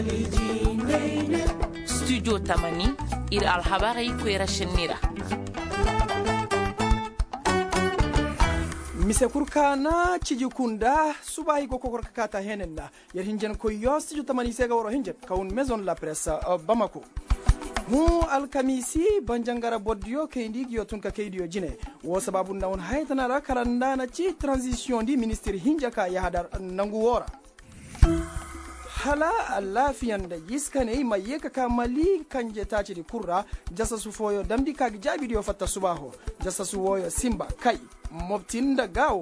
studio tamani ira alhabarai ko rashinira mise kurkana cijukunda subahi go kokor kata henenna yar hinjen ko yo studio tamani sega woro hinjen kawun maison la presse Bamako mu alkamisi banjangara boddio kendi giyo tunka keidiyo jine wo sababu nawon haytana ra karanda na ci transition di ministre hinjaka ya hadar nangu wora hala lafiyan da yiskane mayeka kamali kanje taci di kurra jasa su foyo damdi kagi jabi dio fatta subaho jasa su woyo simba kai mobtinda gawo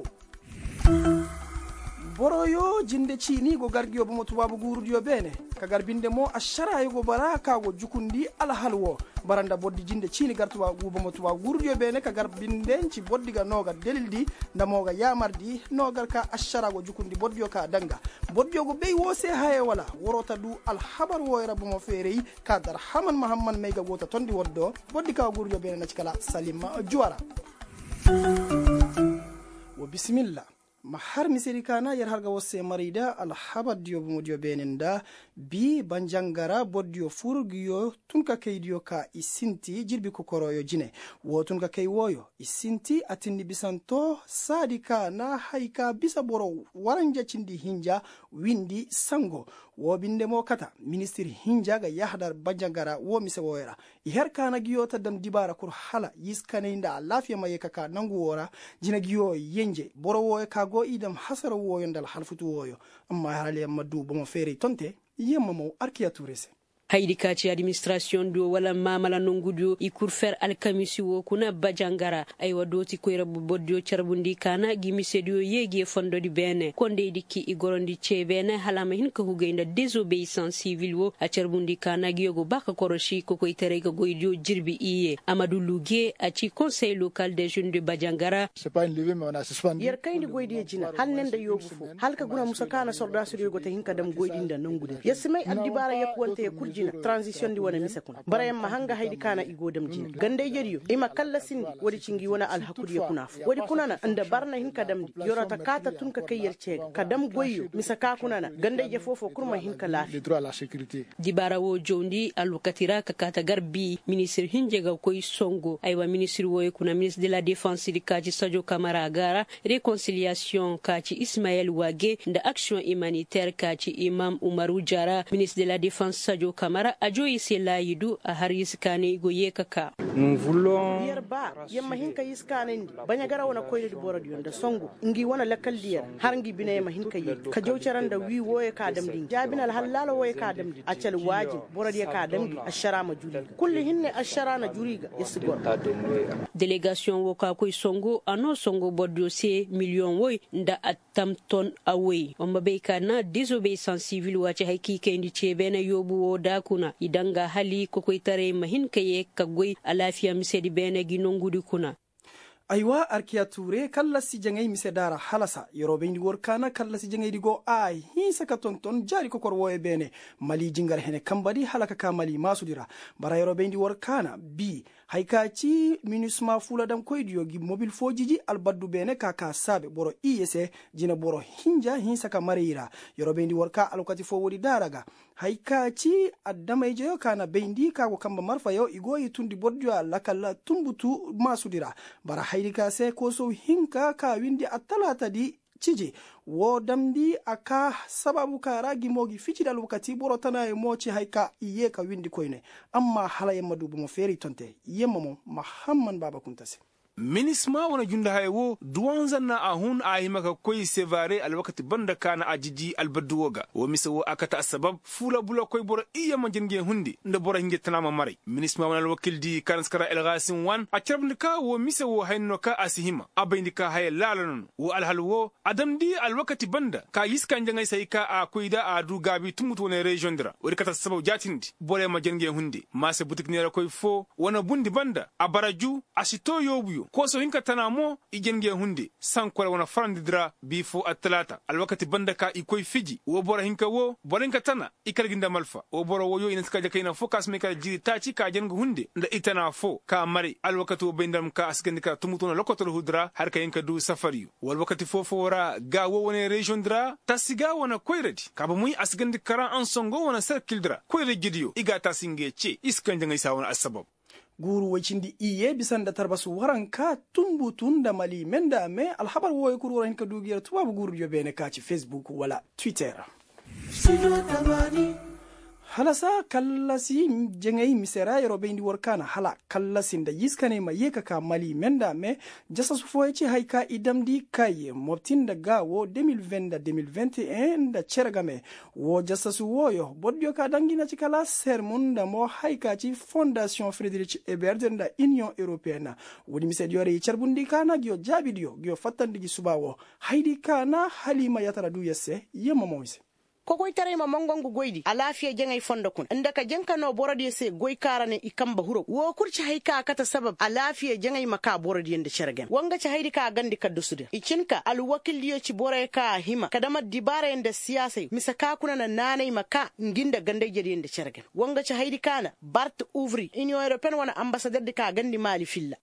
boroyo jinde chini go gargiyo bomo tubabu gurudiyo bene ka garbinde mo ashara yugo baraka go jukundi alhalwo baranda boddi jinde chini gartuwa bomo tubabu gurudiyo bene ka garbinde ci boddiga noga delildi ndamoga yamardi nogar ka ashara go jukundi boddiyo ka danga boddiyo go bey wose haye wala worota du alhabar woyra bomo ferey ka dar haman mahamman mega gota tondi woddo boddi ka gurudiyo bene na cikala salima juwara wa bismillah ma har misiri kana yar harga wosse marida alhabar diyo bumudiyo benenda bi banjangara boddiyo furgiyo tunka keidiyo ka isinti jirbi kokoroyo jine wo tunka kei woyo isinti atindi bisanto sadika na haika bisa boro waranja cindi hinja windi sango wo binde mo kata ministiri hinja ga yahdar banjangara wo mise woyra iher kana giyo ta dam dibara kur hala yiskane inda lafiya mayeka ka nangu wora jina giyo yenje boro wo ka go idam hasara woyo ndal halfutu woyo amma harale maddu bomo fere tonte yemma mo arkiya tourese haydi kaci administration do wala mamala nongudio ikur fer alkamisi wo kuna bajangara ay wadoti ko rabu boddio charbundi kana gimise dio yegi fondo di bene konde dikki igorondi chebene halama hin ko hugenda désobéissance civile wo a charbundi kana giyogo baka koroshi ko ko itere ko goidio jirbi iye amadou lougué a ci conseil local des jeunes de bajangara c'est pas une levée mais on a suspendu yer kayndi goidi jina halnenda yobu fu halka guna musakana sorda suriyo go te hinka dam goidinda nangude yasmay addibara yakwante jina transition di wana misa kuna barayam mahanga haidi kana igodam jina gande jeriyo ima kalla sindi wadi cingi wana alhakuri kunafu wadi kunana anda barna hin kadam yorata kata tun ka kayyar ce kadam goyyo misa ka kunana gande je fofo kurma hin ka lafi droit à la sécurité di barawo jondi alukatira ka kata garbi ministre hinje ga koy songo aywa ministre woy kuna ministre de la défense di kaji Sadio Kamara gara réconciliation kaji Ismaël Wage nda action humanitaire kaji Imam Umaru Jara ministre de la défense Sadio Kamara ajoyi sela yidu a har yiskane go yekaka nous voulons yerba yamma hinka yiskane banya gara wana koyde di borodi yonda songo ngi wana lakal diyar har ngi bine yamma hinka yi ka jawcaranda wi woye ka damdi jabinal halalo woye ka damdi accal wajin borodi ka damdi ashara ma juri kulli hinne ashara na juriga yesgor délégation wo ka koy songo ano songo boddo se million woy nda atam ton away on mabe kana désobéissance civile wace hayki kendi cebena yobu wo da kuna idanga hali ko koytare mahin kaye kagoy alafiya misedi bene ginongudi kuna aywa arkiya ture kala si jangay mise dara halasa yorobe ndi workana kala si jangay digo ay hisa ka tonton jari ko korwo e bene mali jingar hene kambadi halaka ka mali masudira bara yorobe ndi workana bi haikaci minusma fula dam koydiyo gi mobile fojiji albaddu bene ka sabe boro iyese jina boro hinja hinsa ka marira yorobe ndi worka alokati fo wodi daraga haikaci addamay jeyo kana bendi ka ko kamba marfa yo igoyi tundi bodjo lakalla tumbutu masudira bara haydika se ko so hinka ka windi atalata di cije wo damdi aka sababu ka ragi mogi ficidal wakati boro tana e moci hayka iye ka windi koyne amma halaye madubu mo feri tonte yemma mo Muhammad Baba Kuntase minisma wana junda haywo duwanzanna ahun ahimaka koy sevare alwakati banda kana ajiji albaduwoga wo misawo akata sabab fula bula koy boro iya manjenge hundi nda boro hinge tanama mari minisma wana alwakil di kanskara elgasin wan achabndika wo misawo haynoka asihima abayndika hay lalanon wo alhalwo adamdi alwakati banda ka yiskan jangay sayka a koyda a du gabi tumutu wona region dra wori kata sabab jatindi bore manjenge hundi mase butik nera koy fo wana bundi banda abaraju asito yobuyo diyo ko so hinka tanamo igenge hunde san kwara wana farandidra bifo atalata alwakati bandaka ikoy fiji wo bora hinka wo borinka tana ikalginda malfa wo bora wo yo ina ska jakaina focus me ka jiri tachi ka jengu hunde nda itana fo ka mari alwakati wo bendam ka asgandika tumutuna lokotoro hudra har ka hinka du safari wal wakati fofo wara ga wo wona region dra tasiga wona koyredi ka ba muy asgandika an songo wona circle dra koyre gidiyo iga tasinge ce iskanja ngai sawona asbab guru wacindi iye bisanda tarbasu waranka tumbutun da mali menda me alhabar woy kuru waran ka dugiyar tubabu guru yo bene ka ci Facebook wala Twitter halasa kallasi jengay misera yoro bendi workana hala kallasin da yiskane ma yeka ka mali menda me jasa su foyeci hayka idamdi kaye mobtin da gawo 2020-2021 da cergame wo jasa su woyo boddio ka dangina ci kala sermon da mo hayka ci Fondation Friedrich Ebert da Union Européenne wodi mised yore cerbundi kana gyo jabidio gyo fattandi subawo haydi kana halima yatara du yesse yemma moise kokoy tare ma mangongu goydi a lafiya jengay fonda kun inda ka jenka no borodi se goy karane ikamba huro wo kurci hayka kata sabab a lafiya jengay maka borodi yende shergen wanga ci haydi ka gandi kaddu sude icinka al wakil liyo ci bore ka hima kadama dibara yende siyasa misaka kuna na nanay maka nginda gande jedi yende shergen wanga ci haydi kana Bart Ouvry Union Européenne wana ambassadeur de ka gandi mali filla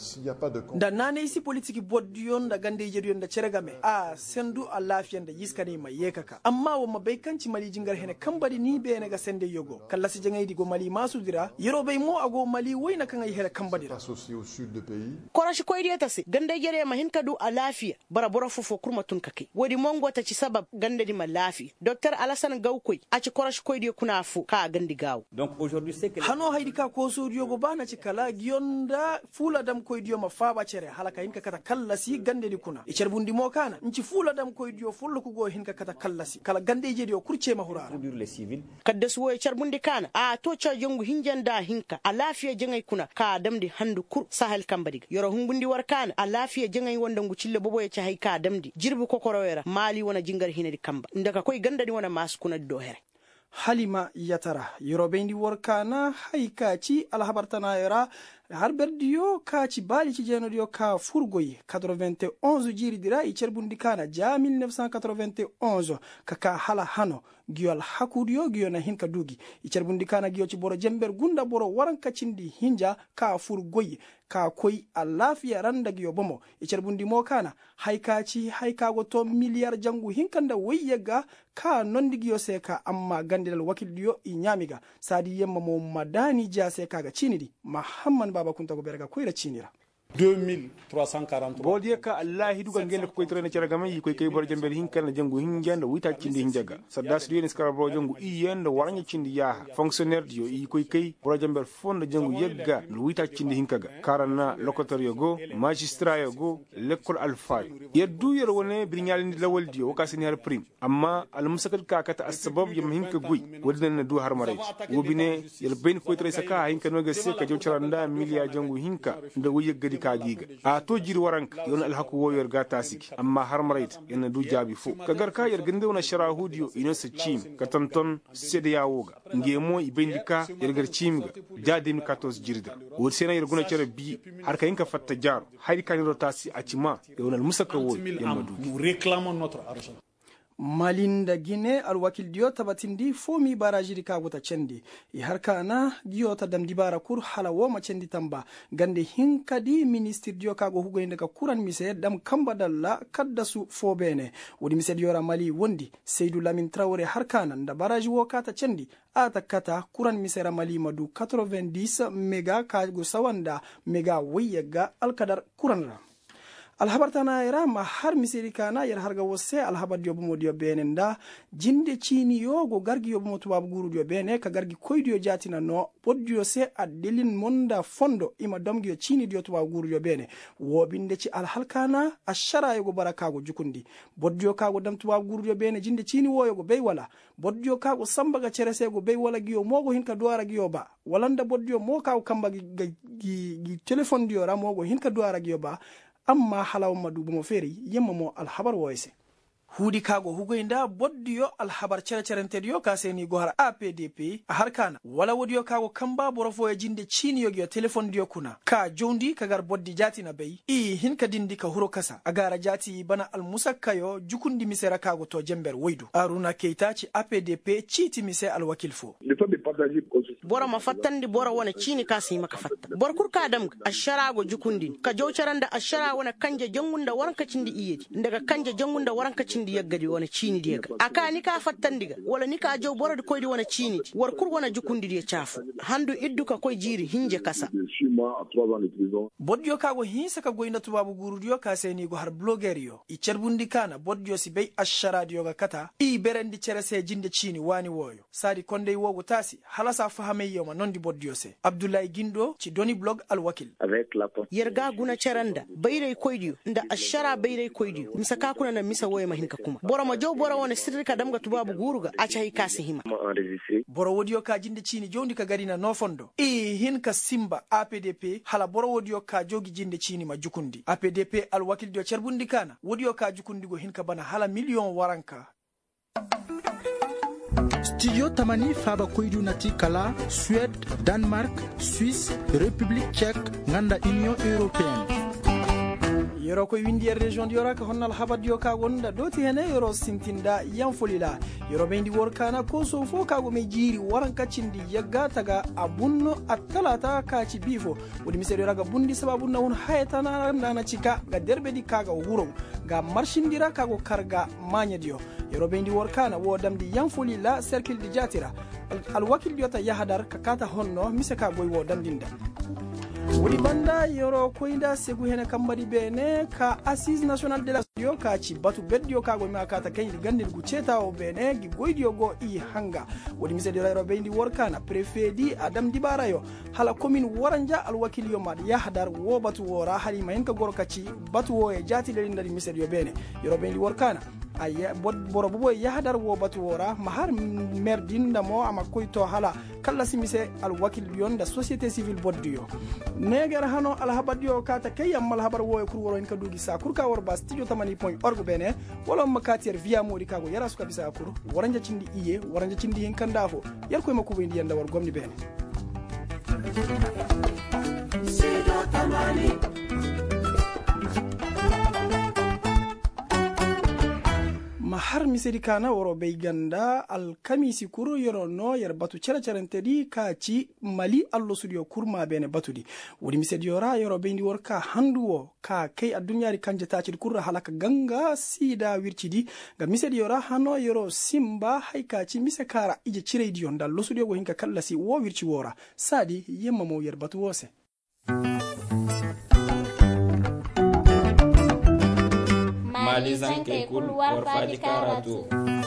da nanay si politique boddiyon da gande jedi yende shergame a sendu a lafiya da yiskane mai yekaka amma wo kanci mali jingar hene kambadi ni be naga sende yogo kala si jangay digo mali masu dira yero bay mo ago mali wayna kan ay hele kambadi korashi koy dieta si gande jere ma hin kadu a lafiya bara boro fofo kurma tun kake wodi mongo ta ci sabab gande di ma lafiya Dr Alassane Gawkoy a ci korashi koy di kuna fu ka gandi gaw donc aujourd'hui c'est que hano haydi ka ko so yogo bana ci kala gionda fula dam koy dio ma faaba cere halaka hin ka kata kala si gande di kuna e cerbundi mo kana nci fula dam koy dio fullo ko go hin ka kata kala si kala gande dio kurce mahurara kadda suwoy charbundi kana a to cha jongu hinjanda hinka a lafiya jangay kuna ka damdi handu kur sahel kambadi yoro hungundi war kana a lafiya jangay wonda ngu cille bobo ya cha hay ka damdi jirbu kokorowera mali wona jingar hinedi kamba ndaka koy gandadi wona mas kuna do here halima yatara yoro bendi workana haykaci alhabartana yara har berdiyo kaci bali ci jenodiyo ka furgoyi 91 jiri dira i cerbundi kana ja 1991 kaka hala hano giyol hakudiyo giyo na hinka dugi i cerbundi kana giyo ci boro jember gunda boro waranka cindi hinja ka furgoyi ka koy a lafiya randa giyo bomo i cerbundi mo kana haykaci haykago to miliyar jangu hinkanda wayyaga ka nondi giyo seka amma gandilal wakil diyo i nyamiga sadi yemma mo madani ja seka ga cinidi Muhammad baba kunta ko berga koyra cinira 2343 bodiya ka Allah duga ngel ko itrena ci ragama yi koy kay bor jambel hinkan jangu hinjanda wita cindi hinjaga sadda su yene skara bro jangu iyenda warnya cindi ya fonctionnaire dio yi koy kay bor jambel fonda jangu yegga wita cindi hinkaga karana locateur yogo magistrat yogo l'école alfa yeddu yer wone bir nyal ni lawal dio wakasini har prime amma al musakal ka kata asbab yam hinka guy wadna du har mare wobine yel ben koy tre saka hinka no ga se ka jow charanda milia jangu hinka nda wuyegga kagiga a to jiri warank yon alhaku woyor gata siki amma har marait yana du jabi fu kagar ka yar gande wona sharahudiyo ino se chim ka tonton sede yawoga ngemo ibendika yargar chimga jadin 14 jirda wor sena yar guna cere bi har ka yinka fatta jaro hayri kan rotasi acima yon al musaka wo yamma du nous réclamons notre argent malinda gine alwakil diyo tabatindi fomi barajiri ka guta cendi i harkana diyo ta damdi bara kur hala woma cendi tamba gande hinkadi ministre diyo ka go hugoyinde ka kuran mise dam kamba dalla kadda su fobene wodi mise diyo mali wondi Seydou Lamine Traoré harkana nda baraji wo kata cendi ata kata kuran mise mali madu 90 mega ka go sawanda mega wiyega alkadar kuran alhabartana era ma har misiri kana yar harga wose alhabar dio bomo dio benenda jinde chini yogo gargi yo bomo tubab guru dio bene ka gargi koydio jatina no poddio se adelin monda fondo ima domdio chini dio tubab guru dio bene wo binde ci alhalkana ashara yogo baraka go jukundi boddio kago dam tubab guru dio bene jinde chini wo yogo bey wala boddio kago sambaga cerese go bey wala giyo mogo hinka duara giyo ba walanda boddio mo kago kamba gi telephone dio ra mogo hinka duara giyo ba amma halaw madu bomo feri yemma mo alhabar woyse hudi kago hugoinda boddiyo alhabar cerecerentediyo kaseni go har APDP harkana wala wodiyo kago kamba borofo e jinde chini yogiyo telefon diyo kuna ka jondi kagar boddi jati na bei hinka dindi ka huro kasa agara jati bana almusakkayo jukundi misera kago to jember woidu Aruna Keita ci APDP chiti mise alwakilfo bora mafattandi bora wana chini kasi maka fatta bor kur ka dam asharago jukundi ka jowcaranda ashara wana kanje jangunda waranka cindi iyedi daga kanje jangunda waranka cindi yaggadi wana chini diga aka ni ka fattandiga wala ni ka jow bora koydi wana chini war kur wana jukundi di chafu handu idduka koy jiri hinje kasa bodjo kago hinsa ka goyna tubabu gurudiyo kaseni go har bloggerio i cerbundi kana bodjo si bey ashara diyo ga kata i berendi cerese jinde chini wani woyo sadi konde wogo tasi halasa fahameyo ma nondi bodjo se Abdoulaye Gindo ci doni blog alwakil yerga guna ceranda bayre koydiyo nda ashara bayre koydiyo misaka kuna na misa woye mahinka kuma bora ma jow bora wona sirri ka damga tubabu guruga acha hay kasi hima boro wodiyo ka jinde chini jondi ka garina no fondo hinka simba APDP hala boro wodiyo ka jogi jinde chini ma jukundi APDP alwakil dio cerbundi kana wodiyo ka jukundi go hinka bana hala million waranka. Studio Tamani Faba Koidu Nati Kala, Suède, Danemark, Suisse, République tchèque, Nganda Union Européenne. Yoro ko windi region di yoraka honnal habadiyo ka gonda doti hene yoro sintinda yanfolila yoro bendi workana ko so fo kago me jiri waran kacindi yagga taga abunno attalata kaci bifo wodi misere raga bundi sababu na won haytana na cika ga derbe di kaga wuro ga marshindira kago karga manyadiyo yoro bendi workana wodamdi yanfolila circle di jatira al wakil yota yahadar kakata honno miseka boy wodamdinda wuri banda yoro koinda segu hene kambari bene ka assise national de la studio ka ci batu beddio ka go ma ka ta kay gandil gu ceta o bene gi goydio go i hanga wodi mise de yoro bendi workana prefedi adam dibarayo hala commune waranja al wakil yo mad yahdar wo batu wora hali mayen ka goro kaci batu wo e jati de ndari mise de bene yoro bendi workana aya boro bobo yahdar wo batu wora mahar merdinda mo ama koyto hala kala simise al wakil yonda société civile boddio neger hano al habadio kata kayam mal habar wo kur woro en ka dugi sa kur ka wor ba studio tamani.org bene wala makatier via modi kago yara suka bisa kur waranja cindi iye waranja cindi hen kandafo yar koy makko bendi yanda war gomni bene studio tamani mahar misedi kana woro be ganda al kamisi kuro yoro no yer batu cerecerentedi kaci mali allo studio kurma bene batudi wodi misedi yora yoro be ndi worka handuwo ka kay adunyari kanje taci kurra halaka ganga sida wircidi ga misedi yora hano yoro simba hay kaci mise kara ije ciredi yonda allo studio go hinka kallasi wo wirci wora sadi yemma mo yer batu wose malizanke kul warfaji karatu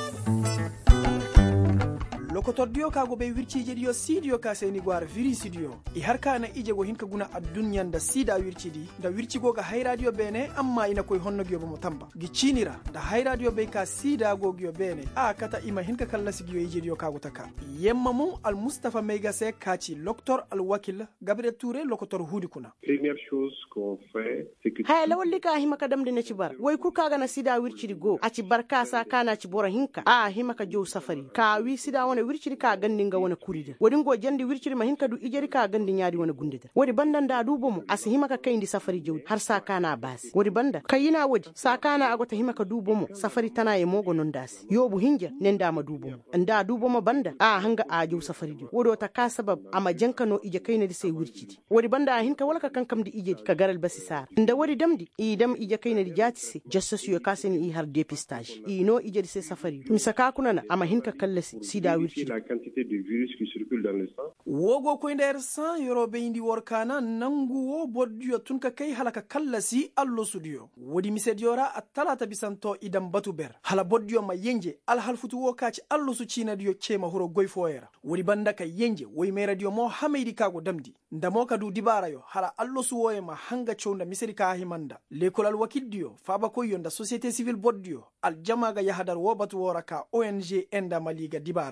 lokotordiyo kago be wircije diyo sidiyo ka seni gwar virisidiyo i harkana ije go hinka guna addunyan da sida wircidi da wircigo ga hay radio bene amma ina koy honno giyo mo tamba gicinira da hay radio be ka sida go giyo bene a kata ima hinka kala sigiyo ije diyo kago taka yemma mum al mustafa meigase kaci docteur al wakil gabriel touré lokotor hudi kuna première chose qu'on fait c'est que hay lawli ka hima ka damde na ci bar way ku kaga na sida wircidi go a ci barka sa kana ci bora hinka a hima ka jow safari ka wi sida wona wirciri ka gandinga wona kurida wodi ngo jandi wirciri ma hinka du ijeri ka gandi nyaadi wona gundida wodi banda nda dubo mo asi hima ka kayndi safari jawdi har sakana basi wodi banda kayina wodi sakana agota hima ka dubo mo safari tana e mogo non dasi yobu hinja nenda ma dubo mo nda dubo mo banda a hanga a jow safari jo wodo ta ka sabab ama jankano ije kayna di sey wircidi wodi banda hinka wala ka kankam di ije ka garal basi sar nda wodi damdi i dam ije kayna di jatisi jassasu yo kaseni i har dépistage i no ije di sey safari misaka kunana ama hinka kallasi sida la quantité de virus qui circule dans le sang. Wogo ko nder sang yoro be indi workana nanguwo boddiyo tunka kay halaka kallasi allo studio wodi misediora atalata bisanto idam batuber hala boddiyo ma yenje al halfutu wo kaci allo su cina diyo cema huro goyfoyera wodi banda ka yenje woy me radio mo hamedi kago damdi ndamo kadu dibara yo hala allo su woye ma hanga chonda misedi ka himanda l'école al wakiddiyo faba ko yonda société civile boddiyo al jamaga yahadar wo batu woraka ONG enda maliga dibaraga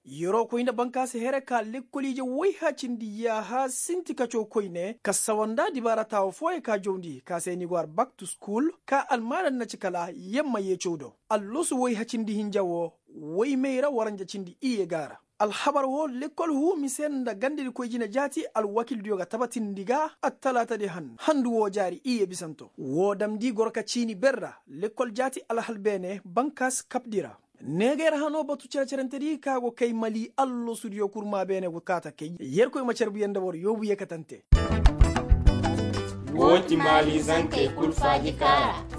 yoro koyne bankase here ka lekkolije way hacindi ya ha sinti kaco koyne ka sawanda dibara tawo foye ka jondi ka seni gwar back to school ka almana na cikala yemma ye codo allosu way hacindi hinjawo way meira waranja cindi iye gara alhabar wo lekkol hu misen da gandiri ko jina jati al wakil dioga tabatin diga attalata de handu wo jari iye bisanto wo damdi gorka cini berra lekkol jati al halbene bankas kapdira neger hano batu cercerentedi kago kay mali allo studio kurma bene wukata kay yer koy ma cerbu yende wor yobu yekatante woti mali zanke kulfaji kara